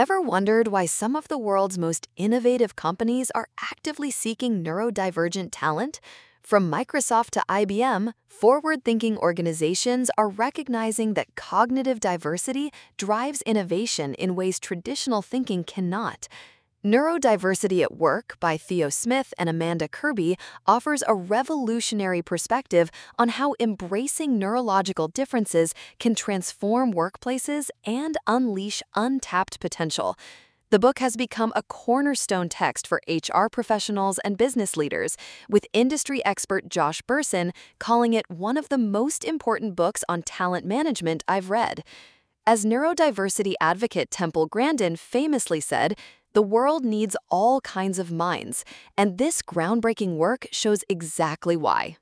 Ever wondered why some of the world's most innovative companies are actively seeking neurodivergent talent? From Microsoft to IBM, forward-thinking organizations are recognizing that cognitive diversity drives innovation in ways traditional thinking cannot. Neurodiversity at Work by Theo Smith and Amanda Kirby offers a revolutionary perspective on how embracing neurological differences can transform workplaces and unleash untapped potential. The book has become a cornerstone text for HR professionals and business leaders, with industry expert Josh Bersin calling it one of the most important books on talent management I've read. As neurodiversity advocate Temple Grandin famously said, "The world needs all kinds of minds, and this groundbreaking work shows exactly why."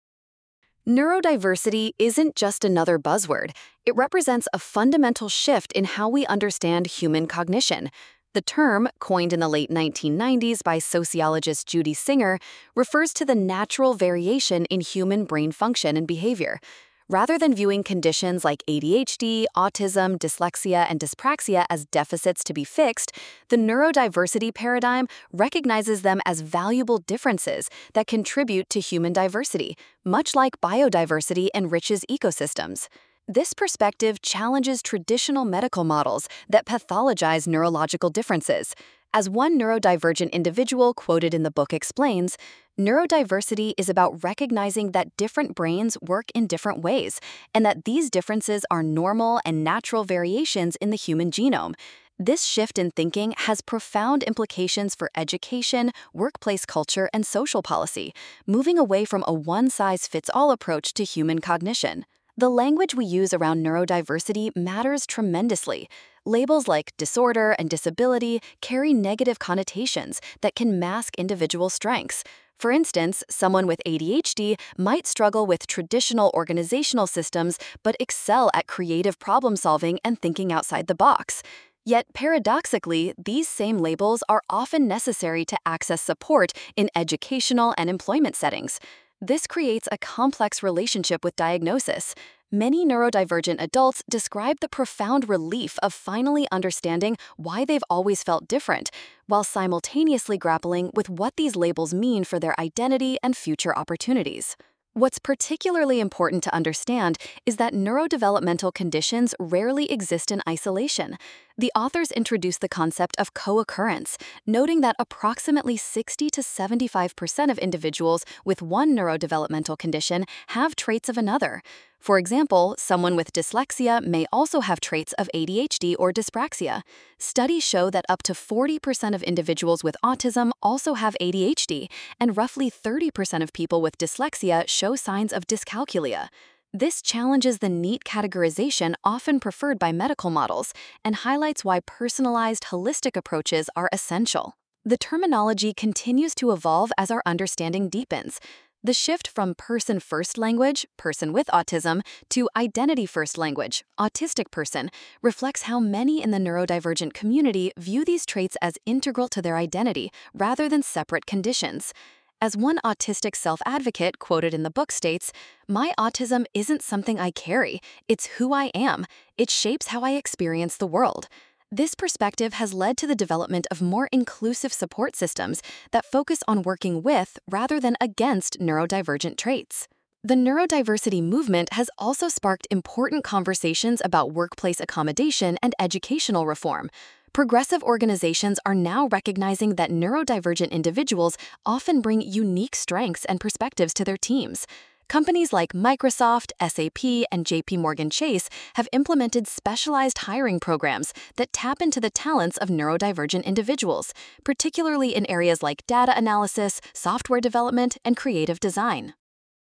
Neurodiversity isn't just another buzzword. It represents a fundamental shift in how we understand human cognition. The term, coined in the late 1990s by sociologist Judy Singer, refers to the natural variation in human brain function and behavior. Rather than viewing conditions like ADHD, autism, dyslexia, and dyspraxia as deficits to be fixed, the neurodiversity paradigm recognizes them as valuable differences that contribute to human diversity, much like biodiversity enriches ecosystems. This perspective challenges traditional medical models that pathologize neurological differences. As one neurodivergent individual quoted in the book explains, neurodiversity is about recognizing that different brains work in different ways, and that these differences are normal and natural variations in the human genome. This shift in thinking has profound implications for education, workplace culture, and social policy, moving away from a one-size-fits-all approach to human cognition. The language we use around neurodiversity matters tremendously. Labels like disorder and disability carry negative connotations that can mask individual strengths. For instance, someone with ADHD might struggle with traditional organizational systems but excel at creative problem solving and thinking outside the box. Yet, paradoxically, these same labels are often necessary to access support in educational and employment settings. This creates a complex relationship with diagnosis. Many neurodivergent adults describe the profound relief of finally understanding why they've always felt different, while simultaneously grappling with what these labels mean for their identity and future opportunities. What's particularly important to understand is that neurodevelopmental conditions rarely exist in isolation. The authors introduce the concept of co-occurrence, noting that approximately 60 to 75% of individuals with one neurodevelopmental condition have traits of another. For example, someone with dyslexia may also have traits of ADHD or dyspraxia. Studies show that up to 40% of individuals with autism also have ADHD, and roughly 30% of people with dyslexia show signs of dyscalculia. This challenges the neat categorization often preferred by medical models and highlights why personalized, holistic approaches are essential. The terminology continues to evolve as our understanding deepens. The shift from person-first language, person with autism, to identity-first language, autistic person, reflects how many in the neurodivergent community view these traits as integral to their identity rather than separate conditions. As one autistic self-advocate quoted in the book states, "My autism isn't something I carry, it's who I am. It shapes how I experience the world." This perspective has led to the development of more inclusive support systems that focus on working with rather than against neurodivergent traits. The neurodiversity movement has also sparked important conversations about workplace accommodation and educational reform. Progressive organizations are now recognizing that neurodivergent individuals often bring unique strengths and perspectives to their teams. Companies like Microsoft, SAP, and JP Morgan Chase have implemented specialized hiring programs that tap into the talents of neurodivergent individuals, particularly in areas like data analysis, software development, and creative design.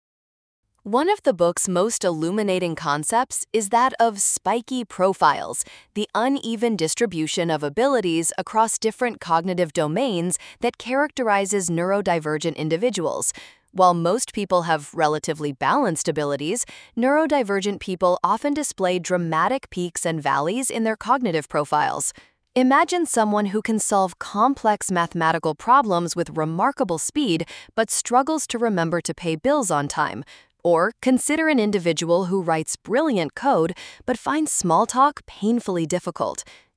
One of the book's most illuminating concepts is that of spiky profiles, the uneven distribution of abilities across different cognitive domains that characterizes neurodivergent individuals. While most people have relatively balanced abilities, neurodivergent people often display dramatic peaks and valleys in their cognitive profiles. Imagine someone who can solve complex mathematical problems with remarkable speed but struggles to remember to pay bills on time. Or consider an individual who writes brilliant code but finds small talk painfully difficult.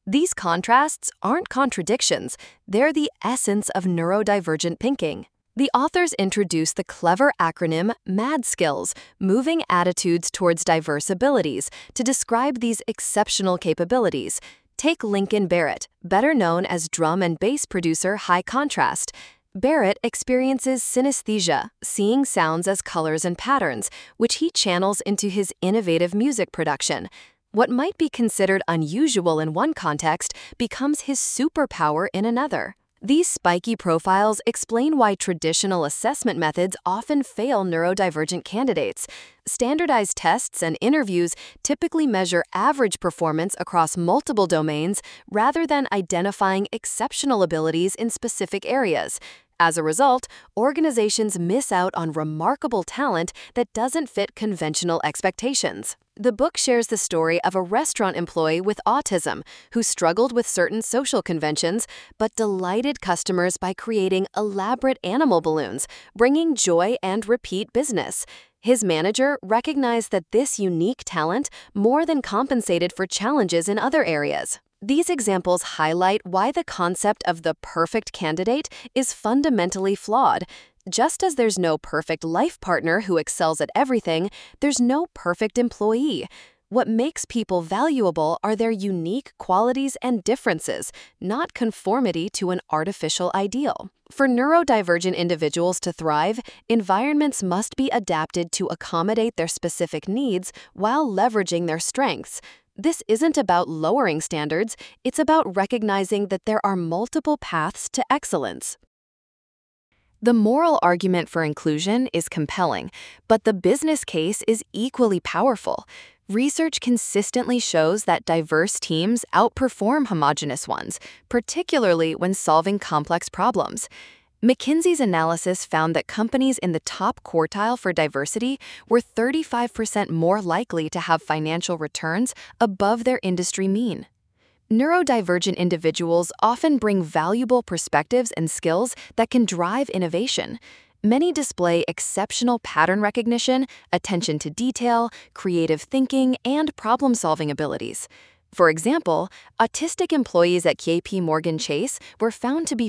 These contrasts aren't contradictions, they're the essence of neurodivergent thinking. The authors introduce the clever acronym MAD skills, moving attitudes towards diverse abilities, to describe these exceptional capabilities. Take Lincoln Barrett, better known as drum and bass producer High Contrast. Barrett experiences synesthesia, seeing sounds as colors and patterns, which he channels into his innovative music production. What might be considered unusual in one context becomes his superpower in another. These spiky profiles explain why traditional assessment methods often fail neurodivergent candidates. Standardized tests and interviews typically measure average performance across multiple domains rather than identifying exceptional abilities in specific areas. As a result, organizations miss out on remarkable talent that doesn't fit conventional expectations. The book shares the story of a restaurant employee with autism who struggled with certain social conventions but delighted customers by creating elaborate animal balloons, bringing joy and repeat business. His manager recognized that this unique talent more than compensated for challenges in other areas. These examples highlight why the concept of the perfect candidate is fundamentally flawed. Just as there's no perfect life partner who excels at everything, there's no perfect employee. What makes people valuable are their unique qualities and differences, not conformity to an artificial ideal. For neurodivergent individuals to thrive, environments must be adapted to accommodate their specific needs while leveraging their strengths. This isn't about lowering standards, it's about recognizing that there are multiple paths to excellence. The moral argument for inclusion is compelling, but the business case is equally powerful. Research consistently shows that diverse teams outperform homogeneous ones, particularly when solving complex problems. McKinsey's analysis found that companies in the top quartile for diversity were 35% more likely to have financial returns above their industry mean. Neurodivergent individuals often bring valuable perspectives and skills that can drive innovation. Many display exceptional pattern recognition, attention to detail, creative thinking, and problem-solving abilities. For example, autistic employees at JP Morgan Chase were found to be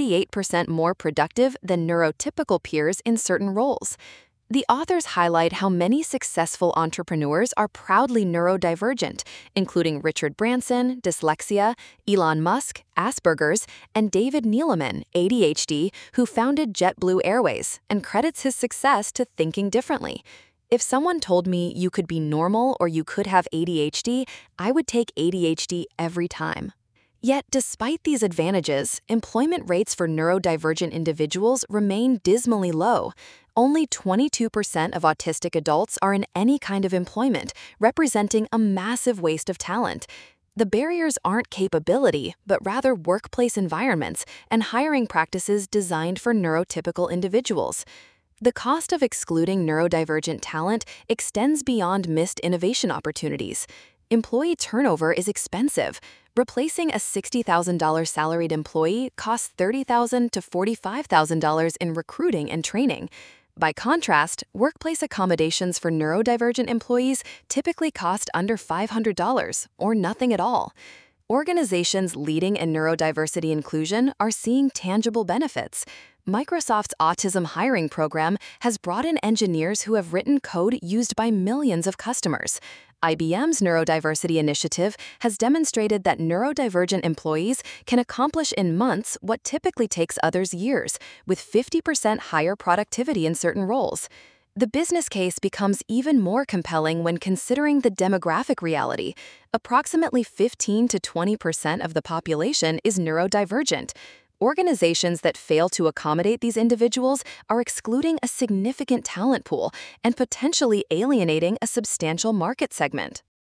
48% more productive than neurotypical peers in certain roles. The authors highlight how many successful entrepreneurs are proudly neurodivergent, including Richard Branson, dyslexia, Elon Musk, Asperger's, and David Neeleman, ADHD, who founded JetBlue Airways, and credits his success to thinking differently. If someone told me you could be normal or you could have ADHD, I would take ADHD every time. Yet, despite these advantages, employment rates for neurodivergent individuals remain dismally low. Only 22% of autistic adults are in any kind of employment, representing a massive waste of talent. The barriers aren't capability, but rather workplace environments and hiring practices designed for neurotypical individuals. The cost of excluding neurodivergent talent extends beyond missed innovation opportunities. Employee turnover is expensive. Replacing a $60,000 salaried employee costs $30,000 to $45,000 in recruiting and training. By contrast, workplace accommodations for neurodivergent employees typically cost under $500 or nothing at all. Organizations leading in neurodiversity inclusion are seeing tangible benefits. Microsoft's autism hiring program has brought in engineers who have written code used by millions of customers. IBM's neurodiversity initiative has demonstrated that neurodivergent employees can accomplish in months what typically takes others years, with 50% higher productivity in certain roles. The business case becomes even more compelling when considering the demographic reality. Approximately 15 to 20% of the population is neurodivergent. Organizations that fail to accommodate these individuals are excluding a significant talent pool and potentially alienating a substantial market segment.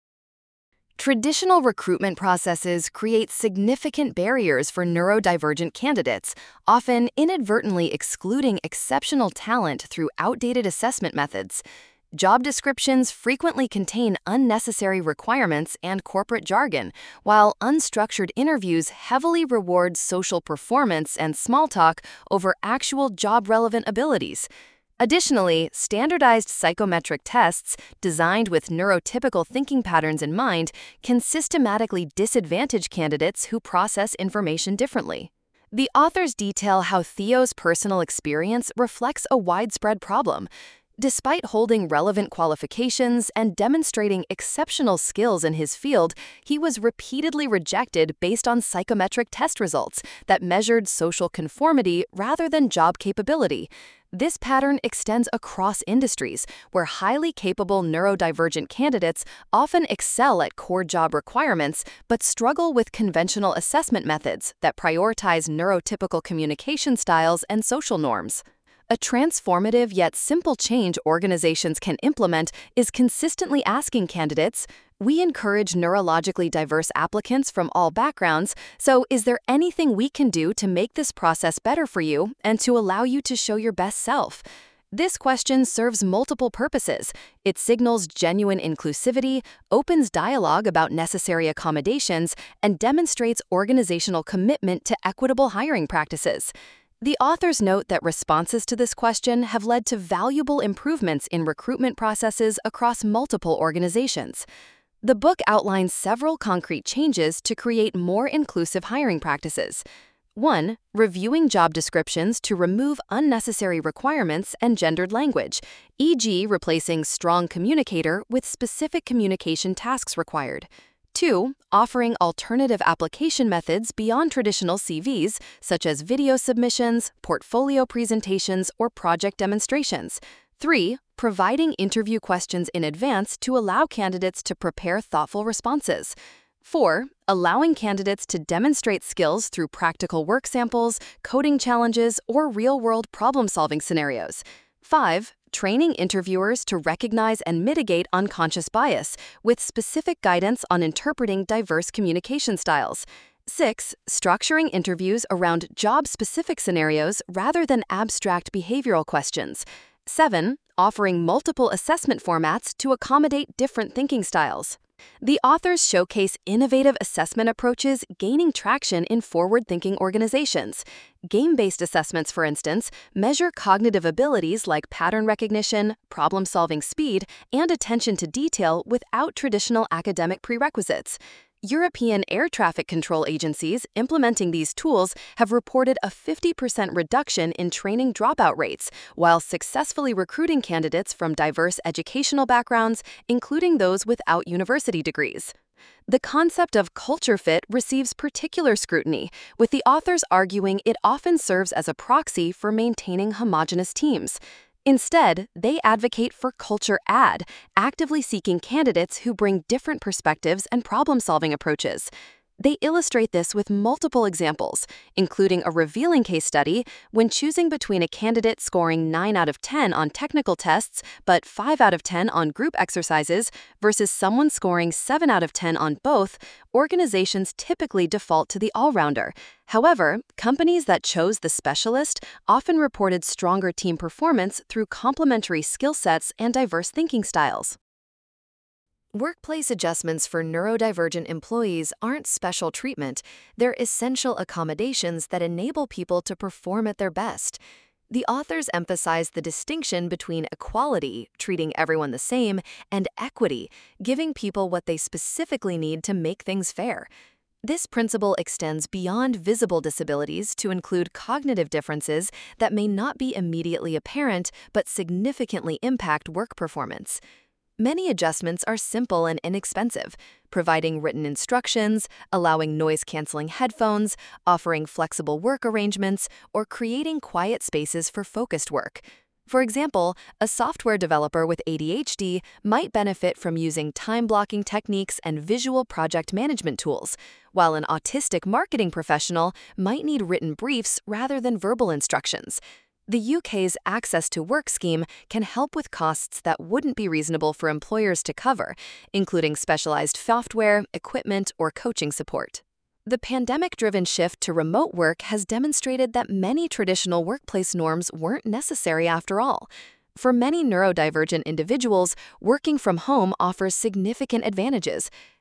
Traditional recruitment processes create significant barriers for neurodivergent candidates, often inadvertently excluding exceptional talent through outdated assessment methods. Job descriptions frequently contain unnecessary requirements and corporate jargon, while unstructured interviews heavily reward social performance and small talk over actual job-relevant abilities. Additionally, standardized psychometric tests designed with neurotypical thinking patterns in mind can systematically disadvantage candidates who process information differently. The authors detail how Theo's personal experience reflects a widespread problem. Despite holding relevant qualifications and demonstrating exceptional skills in his field, he was repeatedly rejected based on psychometric test results that measured social conformity rather than job capability. This pattern extends across industries, where highly capable neurodivergent candidates often excel at core job requirements but struggle with conventional assessment methods that prioritize neurotypical communication styles and social norms. A transformative yet simple change organizations can implement is consistently asking candidates, "We encourage neurologically diverse applicants from all backgrounds, so is there anything we can do to make this process better for you and to allow you to show your best self?" This question serves multiple purposes. It signals genuine inclusivity, opens dialogue about necessary accommodations, and demonstrates organizational commitment to equitable hiring practices. The authors note that responses to this question have led to valuable improvements in recruitment processes across multiple organizations. The book outlines several concrete changes to create more inclusive hiring practices. 1. Reviewing job descriptions to remove unnecessary requirements and gendered language, e.g., replacing strong communicator with specific communication tasks required. 2. Offering alternative application methods beyond traditional CVs, such as video submissions, portfolio presentations, or project demonstrations. 3. Providing interview questions in advance to allow candidates to prepare thoughtful responses. 4. Allowing candidates to demonstrate skills through practical work samples, coding challenges, or real-world problem-solving scenarios. 5. Training interviewers to recognize and mitigate unconscious bias, with specific guidance on interpreting diverse communication styles. 6. Structuring interviews around job-specific scenarios rather than abstract behavioral questions. 7. Offering multiple assessment formats to accommodate different thinking styles. The authors showcase innovative assessment approaches gaining traction in forward-thinking organizations. Game-based assessments, for instance, measure cognitive abilities like pattern recognition, problem-solving speed, and attention to detail without traditional academic prerequisites. European air traffic control agencies implementing these tools have reported a 50% reduction in training dropout rates, while successfully recruiting candidates from diverse educational backgrounds, including those without university degrees. The concept of culture fit receives particular scrutiny, with the authors arguing it often serves as a proxy for maintaining homogeneous teams. Instead, they advocate for culture add, actively seeking candidates who bring different perspectives and problem-solving approaches. They illustrate this with multiple examples, including a revealing case study when choosing between a candidate scoring 9 out of 10 on technical tests but 5 out of 10 on group exercises versus someone scoring 7 out of 10 on both. Organizations typically default to the all-rounder. However, companies that chose the specialist often reported stronger team performance through complementary skill sets and diverse thinking styles. Workplace adjustments for neurodivergent employees aren't special treatment, they're essential accommodations that enable people to perform at their best. The authors emphasize the distinction between equality, treating everyone the same, and equity, giving people what they specifically need to make things fair. This principle extends beyond visible disabilities to include cognitive differences that may not be immediately apparent but significantly impact work performance. Many adjustments are simple and inexpensive, providing written instructions, allowing noise-canceling headphones, offering flexible work arrangements, or creating quiet spaces for focused work. For example, a software developer with ADHD might benefit from using time-blocking techniques and visual project management tools, while an autistic marketing professional might need written briefs rather than verbal instructions. The UK's Access to Work scheme can help with costs that wouldn't be reasonable for employers to cover, including specialized software, equipment, or coaching support. The pandemic-driven shift to remote work has demonstrated that many traditional workplace norms weren't necessary after all. For many neurodivergent individuals, working from home offers significant advantages.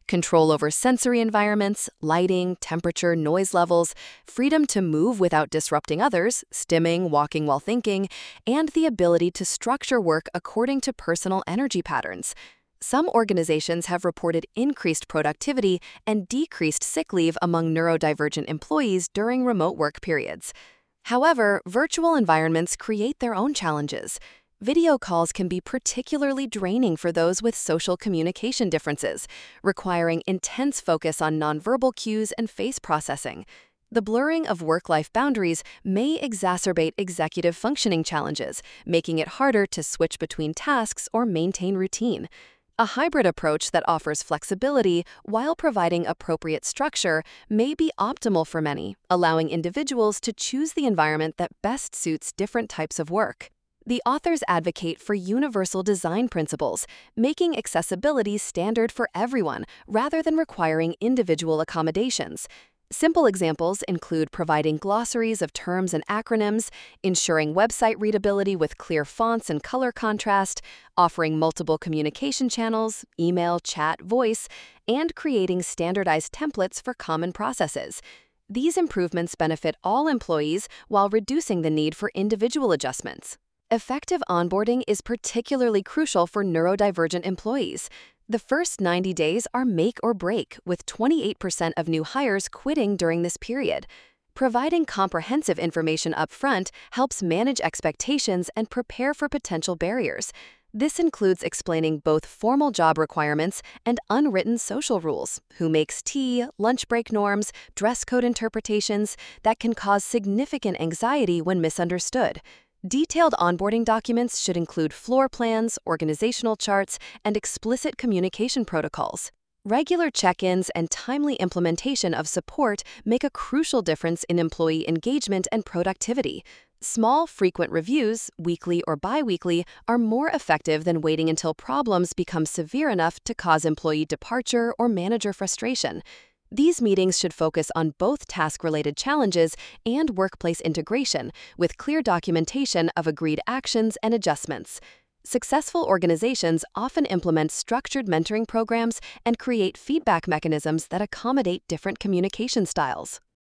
control over sensory environments, lighting, temperature, noise levels, freedom to move without disrupting others, stimming, walking while thinking, and the ability to structure work according to personal energy patterns. Some organizations have reported increased productivity and decreased sick leave among neurodivergent employees during remote work periods. However, virtual environments create their own challenges. Video calls can be particularly draining for those with social communication differences, requiring intense focus on nonverbal cues and face processing. The blurring of work-life boundaries may exacerbate executive functioning challenges, making it harder to switch between tasks or maintain routine. A hybrid approach that offers flexibility while providing appropriate structure may be optimal for many, allowing individuals to choose the environment that best suits different types of work. The authors advocate for universal design principles, making accessibility standard for everyone rather than requiring individual accommodations. Simple examples include providing glossaries of terms and acronyms, ensuring website readability with clear fonts and color contrast, offering multiple communication channels, email, chat, voice, and creating standardized templates for common processes. These improvements benefit all employees while reducing the need for individual adjustments. Effective onboarding is particularly crucial for neurodivergent employees. The first 90 days are make or break, with 28% of new hires quitting during this period. Providing comprehensive information up front helps manage expectations and prepare for potential barriers. This includes explaining both formal job requirements and unwritten social rules, who makes tea, lunch break norms, dress code interpretations that can cause significant anxiety when misunderstood. Detailed onboarding documents should include floor plans, organizational charts, and explicit communication protocols. Regular check-ins and timely implementation of support make a crucial difference in employee engagement and productivity. Small, frequent reviews, weekly or bi-weekly, are more effective than waiting until problems become severe enough to cause employee departure or manager frustration. These meetings should focus on both task-related challenges and workplace integration, with clear documentation of agreed actions and adjustments. Successful organizations often implement structured mentoring programs and create feedback mechanisms that accommodate different communication styles.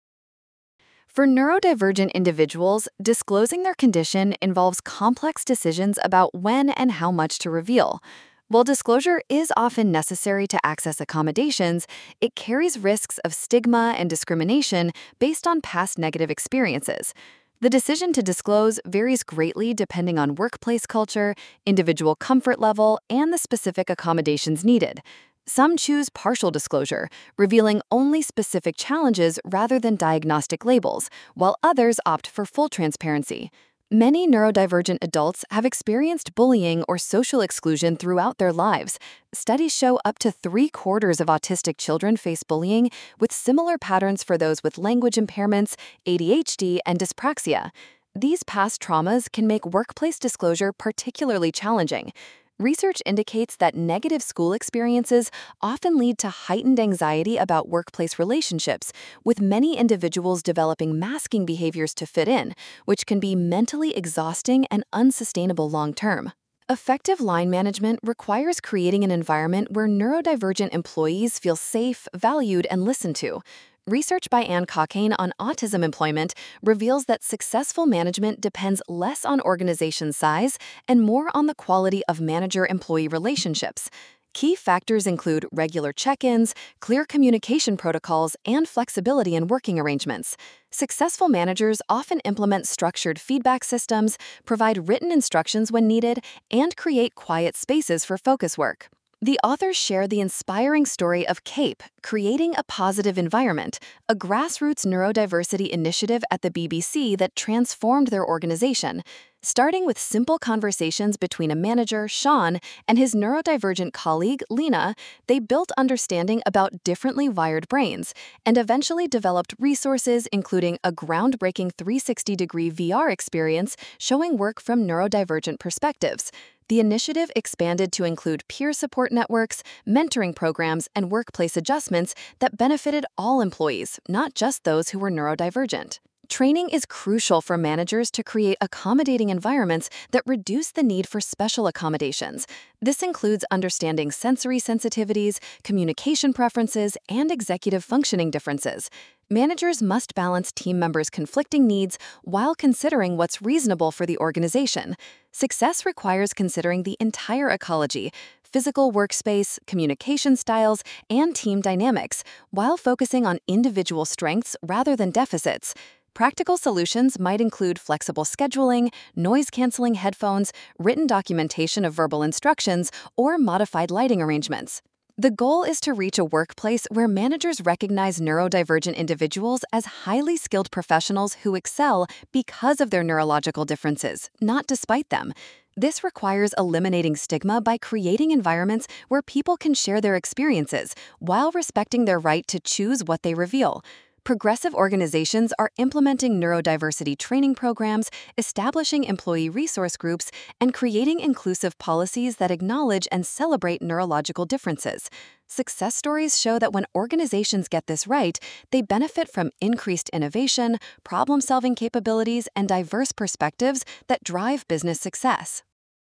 For neurodivergent individuals, disclosing their condition involves complex decisions about when and how much to reveal. While disclosure is often necessary to access accommodations, it carries risks of stigma and discrimination based on past negative experiences. The decision to disclose varies greatly depending on workplace culture, individual comfort level, and the specific accommodations needed. Some choose partial disclosure, revealing only specific challenges rather than diagnostic labels, while others opt for full transparency. Many neurodivergent adults have experienced bullying or social exclusion throughout their lives. Studies show up to 3/4 of autistic children face bullying, with similar patterns for those with language impairments, ADHD, and dyspraxia. These past traumas can make workplace disclosure particularly challenging. Research indicates that negative school experiences often lead to heightened anxiety about workplace relationships, with many individuals developing masking behaviors to fit in, which can be mentally exhausting and unsustainable long-term. Effective line management requires creating an environment where neurodivergent employees feel safe, valued, and listened to. Research by Anne Cockayne on autism employment reveals that successful management depends less on organization size and more on the quality of manager-employee relationships. Key factors include regular check-ins, clear communication protocols, and flexibility in working arrangements. Successful managers often implement structured feedback systems, provide written instructions when needed, and create quiet spaces for focus work. The authors share the inspiring story of CAPE, Creating a Positive Environment, a grassroots neurodiversity initiative at the BBC that transformed their organization. Starting with simple conversations between a manager, Sean, and his neurodivergent colleague, Lena, they built understanding about differently wired brains and eventually developed resources including a groundbreaking 360-degree VR experience showing work from neurodivergent perspectives. The initiative expanded to include peer support networks, mentoring programs, and workplace adjustments that benefited all employees, not just those who were neurodivergent. Training is crucial for managers to create accommodating environments that reduce the need for special accommodations. This includes understanding sensory sensitivities, communication preferences, and executive functioning differences. Managers must balance team members' conflicting needs while considering what's reasonable for the organization. Success requires considering the entire ecology, physical workspace, communication styles, and team dynamics, while focusing on individual strengths rather than deficits. Practical solutions might include flexible scheduling, noise-canceling headphones, written documentation of verbal instructions, or modified lighting arrangements. The goal is to reach a workplace where managers recognize neurodivergent individuals as highly skilled professionals who excel because of their neurological differences, not despite them. This requires eliminating stigma by creating environments where people can share their experiences while respecting their right to choose what they reveal. Progressive organizations are implementing neurodiversity training programs, establishing employee resource groups, and creating inclusive policies that acknowledge and celebrate neurological differences. Success stories show that when organizations get this right, they benefit from increased innovation, problem-solving capabilities, and diverse perspectives that drive business success.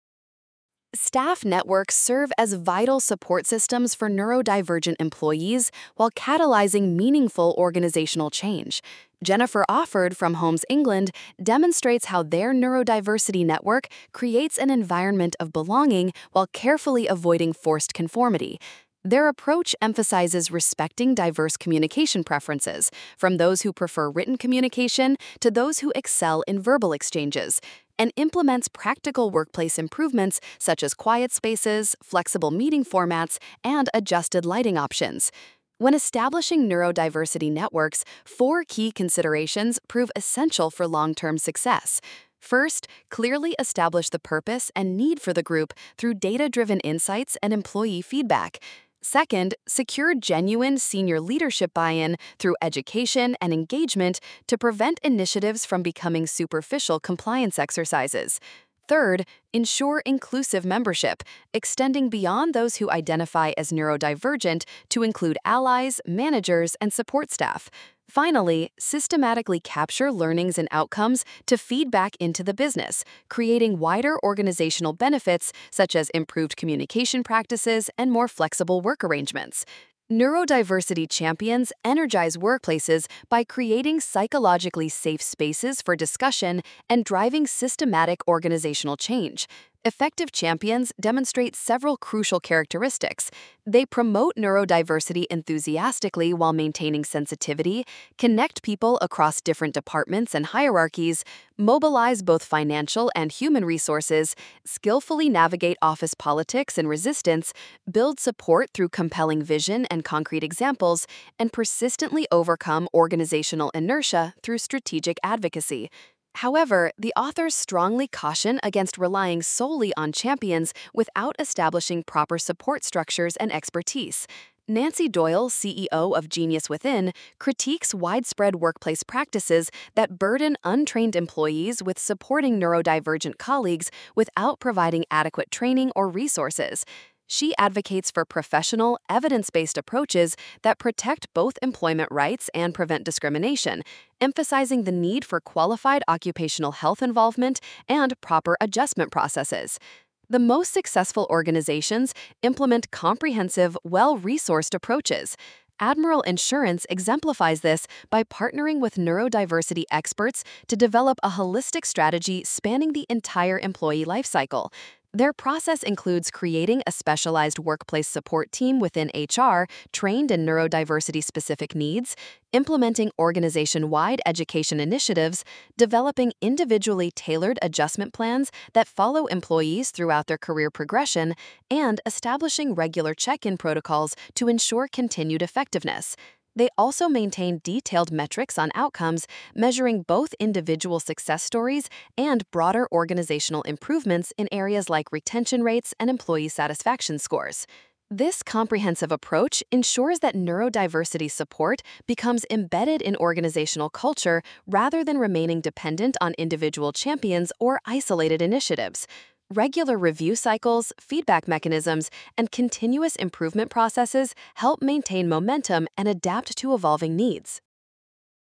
Staff networks serve as vital support systems for neurodivergent employees while catalyzing meaningful organizational change. Jennifer Offord from Homes England demonstrates how their neurodiversity network creates an environment of belonging while carefully avoiding forced conformity. Their approach emphasizes respecting diverse communication preferences, from those who prefer written communication to those who excel in verbal exchanges, and implements practical workplace improvements such as quiet spaces, flexible meeting formats, and adjusted lighting options. When establishing neurodiversity networks, 4 key considerations prove essential for long-term success. First, clearly establish the purpose and need for the group through data-driven insights and employee feedback. Second, secure genuine senior leadership buy-in through education and engagement to prevent initiatives from becoming superficial compliance exercises. Third, ensure inclusive membership, extending beyond those who identify as neurodivergent to include allies, managers, and support staff. Finally, systematically capture learnings and outcomes to feed back into the business, creating wider organizational benefits such as improved communication practices and more flexible work arrangements. Neurodiversity champions energize workplaces by creating psychologically safe spaces for discussion and driving systematic organizational change. Effective champions demonstrate several crucial characteristics. They promote neurodiversity enthusiastically while maintaining sensitivity, connect people across different departments and hierarchies, mobilize both financial and human resources, skillfully navigate office politics and resistance, build support through compelling vision and concrete examples, and persistently overcome organizational inertia through strategic advocacy. However, the authors strongly caution against relying solely on champions without establishing proper support structures and expertise. Nancy Doyle, CEO of Genius Within, critiques widespread workplace practices that burden untrained employees with supporting neurodivergent colleagues without providing adequate training or resources. She advocates for professional, evidence-based approaches that protect both employment rights and prevent discrimination, emphasizing the need for qualified occupational health involvement and proper adjustment processes. The most successful organizations implement comprehensive, well-resourced approaches. Admiral Insurance exemplifies this by partnering with neurodiversity experts to develop a holistic strategy spanning the entire employee lifecycle. Their process includes creating a specialized workplace support team within HR trained in neurodiversity-specific needs, implementing organization-wide education initiatives, developing individually tailored adjustment plans that follow employees throughout their career progression, and establishing regular check-in protocols to ensure continued effectiveness. They also maintain detailed metrics on outcomes, measuring both individual success stories and broader organizational improvements in areas like retention rates and employee satisfaction scores. This comprehensive approach ensures that neurodiversity support becomes embedded in organizational culture rather than remaining dependent on individual champions or isolated initiatives. Regular review cycles, feedback mechanisms, and continuous improvement processes help maintain momentum and adapt to evolving needs.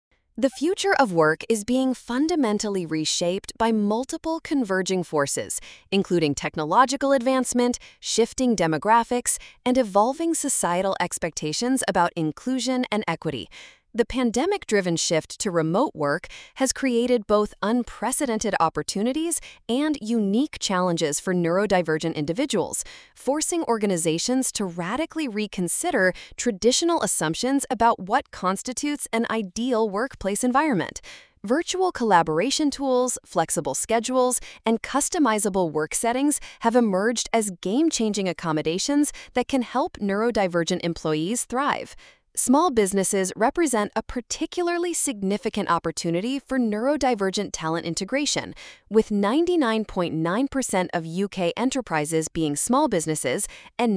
The future of work is being fundamentally reshaped by multiple converging forces, including technological advancement, shifting demographics, and evolving societal expectations about inclusion and equity. The pandemic-driven shift to remote work has created both unprecedented opportunities and unique challenges for neurodivergent individuals, forcing organizations to radically reconsider traditional assumptions about what constitutes an ideal workplace environment. Virtual collaboration tools, flexible schedules, and customizable work settings have emerged as game-changing accommodations that can help neurodivergent employees thrive. Small businesses represent a particularly significant opportunity for neurodivergent talent integration, with 99.9% of UK enterprises being small businesses and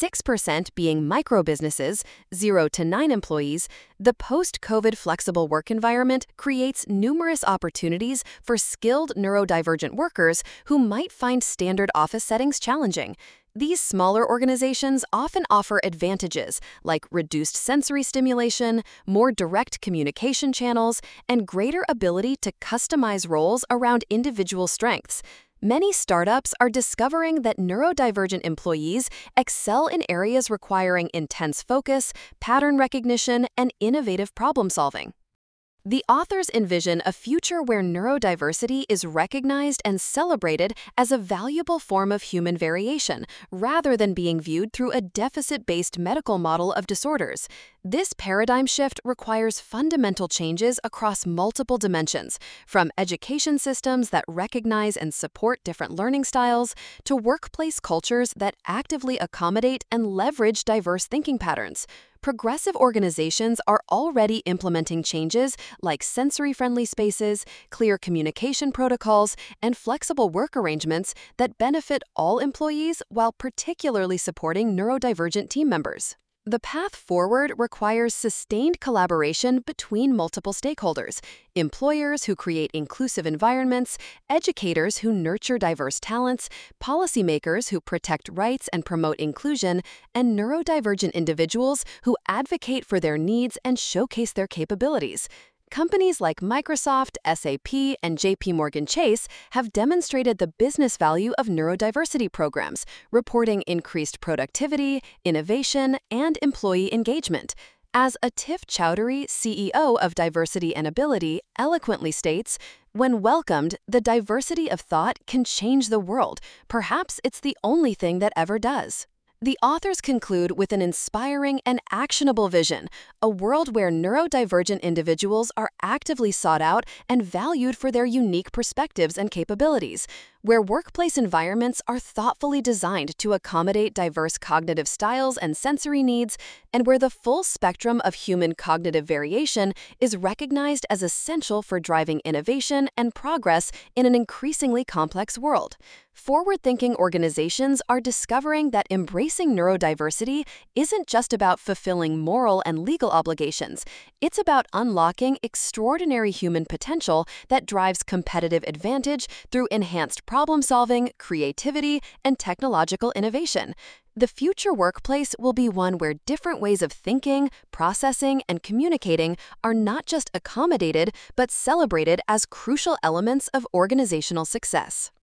96% being micro businesses, 0 to 9 employees. The post-COVID flexible work environment creates numerous opportunities for skilled neurodivergent workers who might find standard office settings challenging. These smaller organizations often offer advantages like reduced sensory stimulation, more direct communication channels, and greater ability to customize roles around individual strengths. Many startups are discovering that neurodivergent employees excel in areas requiring intense focus, pattern recognition, and innovative problem solving. The authors envision a future where neurodiversity is recognized and celebrated as a valuable form of human variation, rather than being viewed through a deficit-based medical model of disorders. This paradigm shift requires fundamental changes across multiple dimensions, from education systems that recognize and support different learning styles, to workplace cultures that actively accommodate and leverage diverse thinking patterns. Progressive organizations are already implementing changes like sensory-friendly spaces, clear communication protocols, and flexible work arrangements that benefit all employees while particularly supporting neurodivergent team members. The path forward requires sustained collaboration between multiple stakeholders: employers who create inclusive environments, educators who nurture diverse talents, policymakers who protect rights and promote inclusion, and neurodivergent individuals who advocate for their needs and showcase their capabilities. Companies like Microsoft, SAP, and JP Morgan Chase have demonstrated the business value of neurodiversity programs, reporting increased productivity, innovation, and employee engagement. As Atif Chowdhury, CEO of Diversity and Ability, eloquently states, "When welcomed, the diversity of thought can change the world. Perhaps it's the only thing that ever does." The authors conclude with an inspiring and actionable vision: a world where neurodivergent individuals are actively sought out and valued for their unique perspectives and capabilities, where workplace environments are thoughtfully designed to accommodate diverse cognitive styles and sensory needs, and where the full spectrum of human cognitive variation is recognized as essential for driving innovation and progress in an increasingly complex world. Forward-thinking organizations are discovering that embracing neurodiversity isn't just about fulfilling moral and legal obligations. It's about unlocking extraordinary human potential that drives competitive advantage through enhanced problem-solving, creativity, and technological innovation. The future workplace will be one where different ways of thinking, processing, and communicating are not just accommodated, but celebrated as crucial elements of organizational success.